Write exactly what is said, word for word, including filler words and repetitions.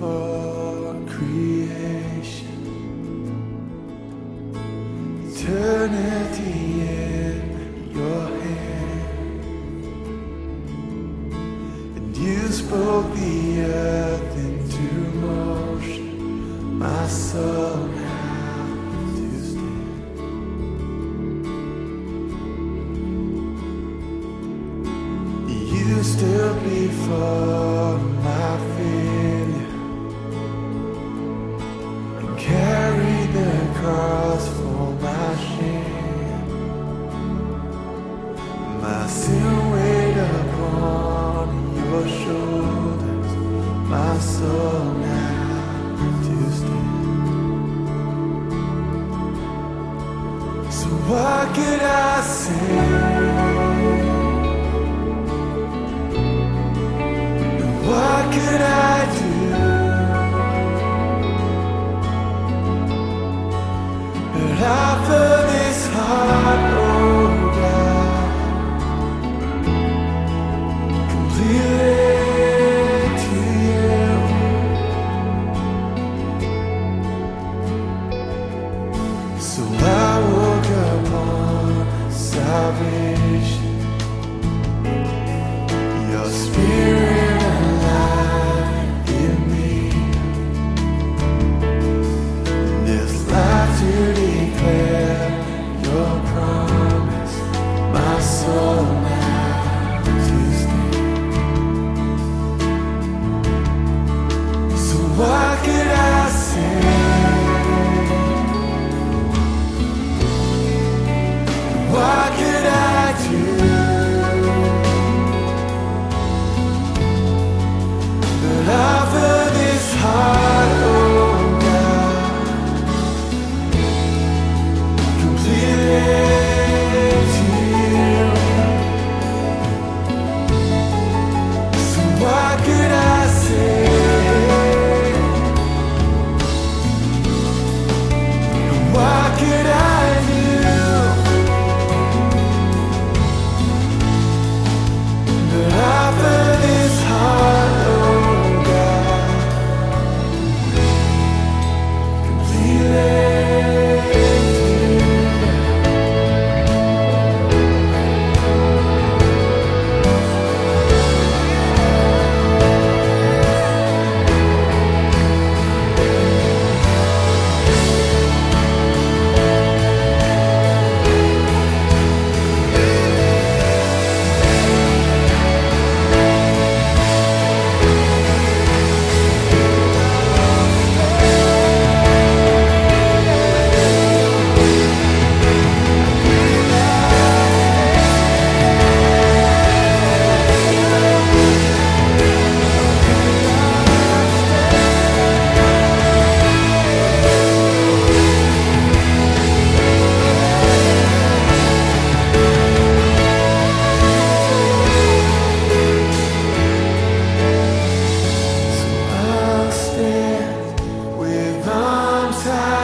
before creation, eternity in your hand, and you spoke the earth into motion, my soul now to stand. You stood before my failure and carried the cross for my shame. My sin weighed upon your shoulders, my soul now to stand. So what could I say? What could I do? But offer this heart, oh God, completely to you. So I woke upon salvation, your spirit to declare your promise, my soul now to stand. So what could I say? What could I do? But offer this heart, oh time.